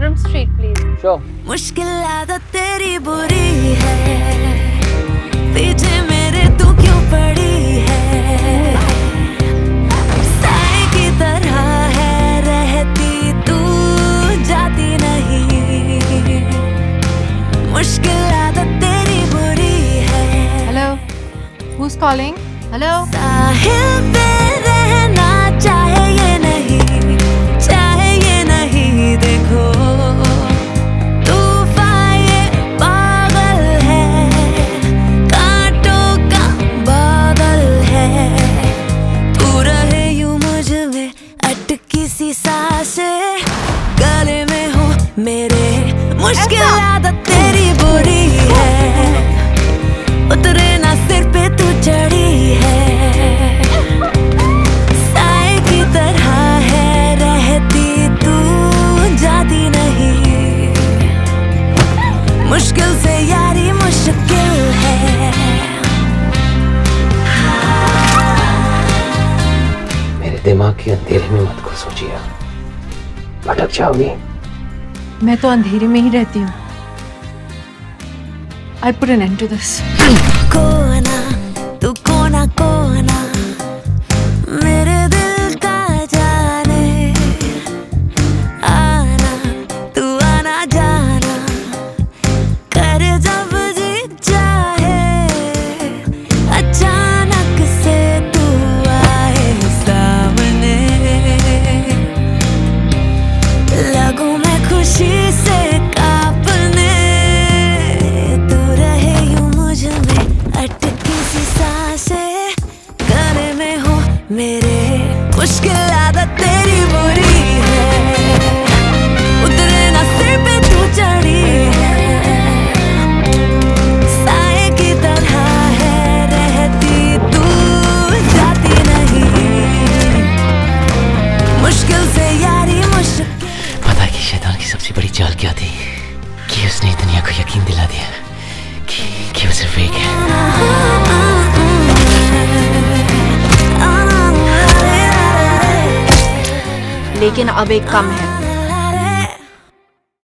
Durham Street, please. Sure. मुश्किल आदत तेरी बुरी है, पीछे मेरे तू क्यों पड़ी है, साए की तरह है रहती तू जाती नहीं, मुश्किल आदत तेरी बुरी है। Hello? Who's calling? Hello? साहिल पे रहना चाहे ये नहीं देखो तूफान ये पागल है, कांटों का बादल है, तू रहे यूं मुझ में अटकी सी सांसें गले में हो मेरे, मुश्किल आदत तेरी बुरी है, उतरे ना सिर पे तू चढ़ी है, साए की तरह है रहती तू जाती नहीं, मुश्किल से यारी मुश्किल है। मेरे दिमाग के अंधेरे में मत घुसो जिया, भटक जाओगी। मैं तो अंधेरे में ही रहती हूँ। I put an end to this. कोना तू कोना कोना मेरे दिल का जाने, आना तू आना जाना कर जब जी चाहे, अचानक से तू आए सामने, लगूं मैं खुशी से कांपने, तू रहे यूं मुझ में अटकी सी सांसें गले में हो मेरे, मुश्किल आदत तेरी बुरी है, उतरे ना सिर पे तू चढ़ी है, साए की तरह है रहती तू जाती नहीं, मुश्किल से यारी मुश्किल। पता है कि शैतान की सबसे बड़ी चाल क्या थी? कि उसने दुनिया को यकीन दिला दिया कि वो सिर्फ एक है। लेकिन अब एक कम है।